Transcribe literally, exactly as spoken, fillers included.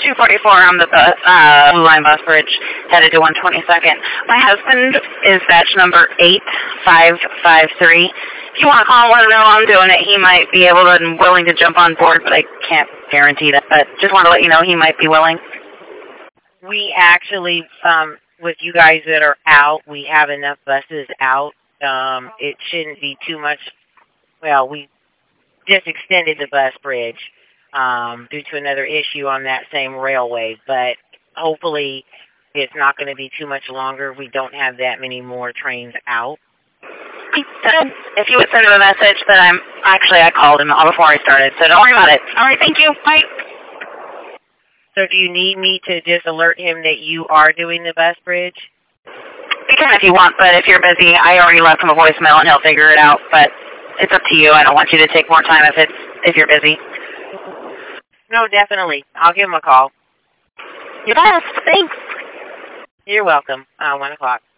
two forty-four on the bus, uh, Blue Line bus bridge, headed to one twenty-second. My husband is batch number eight five five three. If you want to call and let him know I'm doing it, he might be able to and willing to jump on board, but I can't guarantee that. But just want to let you know he might be willing. We actually, um, with you guys that are out, we have enough buses out. Um, it shouldn't be too much. Well, we just extended the bus bridge um, due to another issue on that same railway, but hopefully it's not going to be too much longer. We don't have that many more trains out. If you would send him a message that I'm, actually I called him all before I started, so don't worry about it. All right, thank you. Bye. So do you need me to just alert him that you are doing the bus bridge? You can if you want, but if you're busy, I already left him a voicemail and he'll figure it out, but it's up to you. I don't want you to take more time if it's if you're busy. No, definitely. I'll give him a call. You're best. Thanks. You're welcome. Uh, one o'clock.